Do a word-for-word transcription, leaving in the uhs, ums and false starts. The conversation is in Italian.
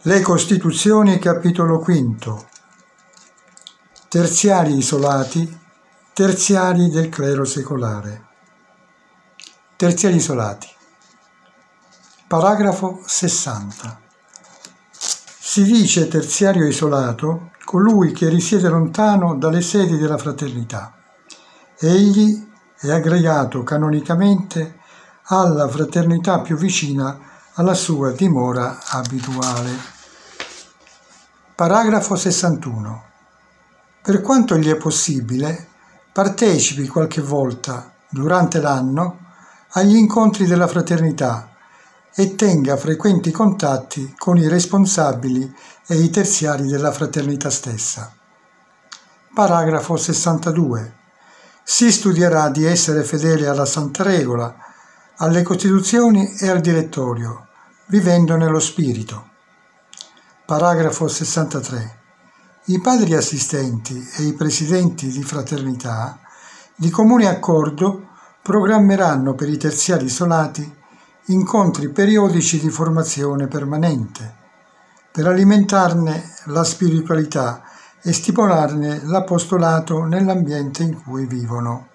Le Costituzioni, capitolo quinto. Terziari isolati, terziari del clero secolare. Terziari isolati. Paragrafo sessanta. Si dice terziario isolato colui che risiede lontano dalle sedi della fraternità. Egli è aggregato canonicamente alla fraternità più vicina alla sua dimora abituale. Paragrafo sessantuno. Per quanto gli è possibile, partecipi qualche volta durante l'anno agli incontri della fraternità e tenga frequenti contatti con i responsabili e i terziari della fraternità stessa. Paragrafo sessantadue. Si studierà di essere fedele alla Santa Regola, alle Costituzioni e al Direttorio, vivendo nello spirito. Paragrafo sessantatré. I padri assistenti e i presidenti di fraternità, di comune accordo, programmeranno per i terziari isolati incontri periodici di formazione permanente, per alimentarne la spiritualità e stimolarne l'apostolato nell'ambiente in cui vivono.